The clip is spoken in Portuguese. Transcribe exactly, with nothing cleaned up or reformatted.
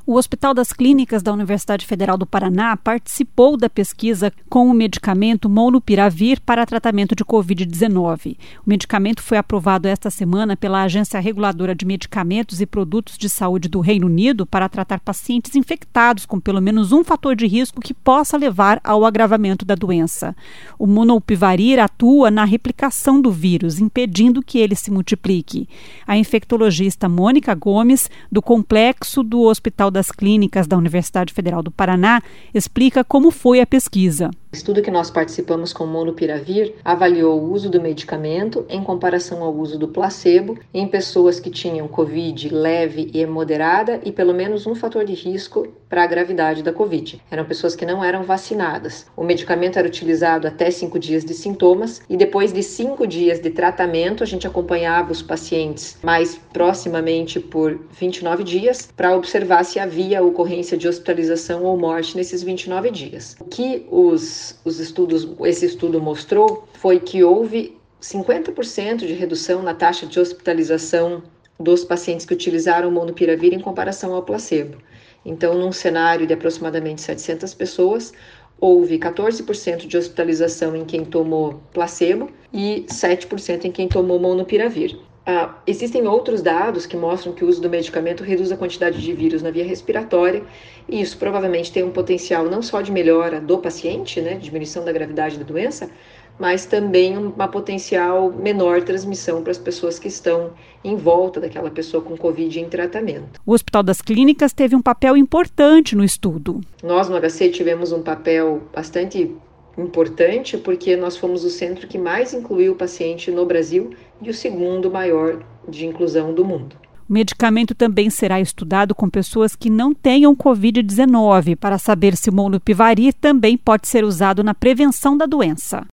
O Hospital das Clínicas da Universidade Federal do Paraná participou da pesquisa com o medicamento Molnupiravir para tratamento de covid dezenove. O medicamento foi aprovado esta semana pela Agência Reguladora de Medicamentos e Produtos de Saúde do Reino Unido para tratar pacientes infectados com pelo menos um fator de risco que possa levar ao agravamento da doença. O Molnupiravir atua na replicação do vírus, impedindo que ele se multiplique. A infectologista Mônica Gomes, do Complexo do Hospital das das Clínicas da Universidade Federal do Paraná, explica como foi a pesquisa. O estudo que nós participamos com o Molnupiravir avaliou o uso do medicamento em comparação ao uso do placebo em pessoas que tinham Covid leve e moderada e pelo menos um fator de risco para a gravidade da Covid. Eram pessoas que não eram vacinadas. O medicamento era utilizado até cinco dias de sintomas e depois de cinco dias de tratamento, a gente acompanhava os pacientes mais proximamente por vinte e nove dias para observar se havia ocorrência de hospitalização ou morte nesses vinte e nove dias. O que os Os estudos, esse estudo mostrou foi que houve cinquenta por cento de redução na taxa de hospitalização dos pacientes que utilizaram o Molnupiravir em comparação ao placebo. Então, num cenário de aproximadamente setecentas pessoas, houve quatorze por cento de hospitalização em quem tomou placebo e sete por cento em quem tomou Molnupiravir. Ah, existem outros dados que mostram que o uso do medicamento reduz a quantidade de vírus na via respiratória e isso provavelmente tem um potencial não só de melhora do paciente, né, diminuição da gravidade da doença, mas também uma potencial menor transmissão para as pessoas que estão em volta daquela pessoa com Covid em tratamento. O Hospital das Clínicas teve um papel importante no estudo. Nós no H C tivemos um papel bastante importante porque nós fomos o centro que mais incluiu o paciente no Brasil e o segundo maior de inclusão do mundo. O medicamento também será estudado com pessoas que não tenham covid dezenove para saber se o Molnupiravir também pode ser usado na prevenção da doença.